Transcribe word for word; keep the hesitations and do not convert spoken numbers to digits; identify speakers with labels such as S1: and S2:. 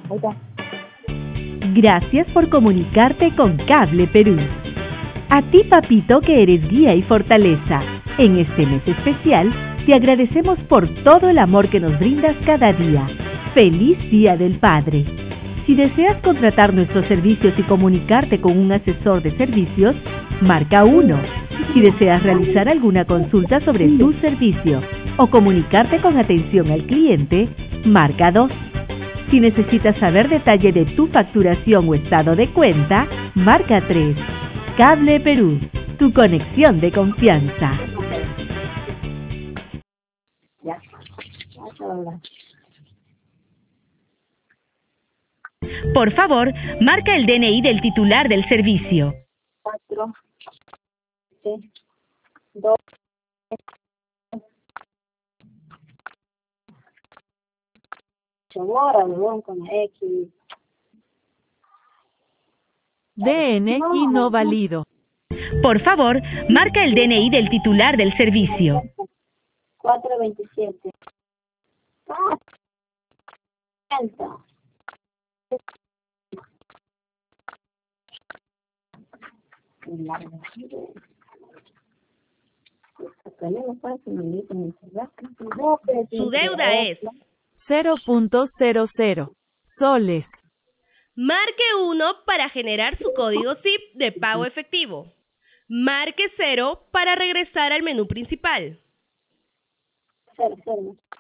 S1: Ahí está.
S2: Gracias por comunicarte con Cable Perú. A ti, papito, que eres guía y fortaleza. En este mes especial, te agradecemos por todo el amor que nos brindas cada día. ¡Feliz Día del Padre! Si deseas contratar nuestros servicios y comunicarte con un asesor de servicios, marca uno. Si deseas realizar alguna consulta sobre tu servicio o comunicarte con atención al cliente, marca dos. Si necesitas saber detalle de tu facturación o estado de cuenta, marca tres. Cable Perú, tu conexión de confianza.
S1: Ya. Ya.
S2: Por favor, marca el D N I del titular del servicio.
S1: Cuatro. Sí. Dos. Chamorra, huevón, con la X.
S2: D N I no válido. Por favor, marca el D N I del titular del servicio.
S1: cuatro veintisiete. Ah.
S3: Su deuda es
S2: cero punto cero cero soles.
S3: marque uno para generar su código S I P de pago efectivo. Marque cero para regresar al menú principal.
S1: Cero, cero.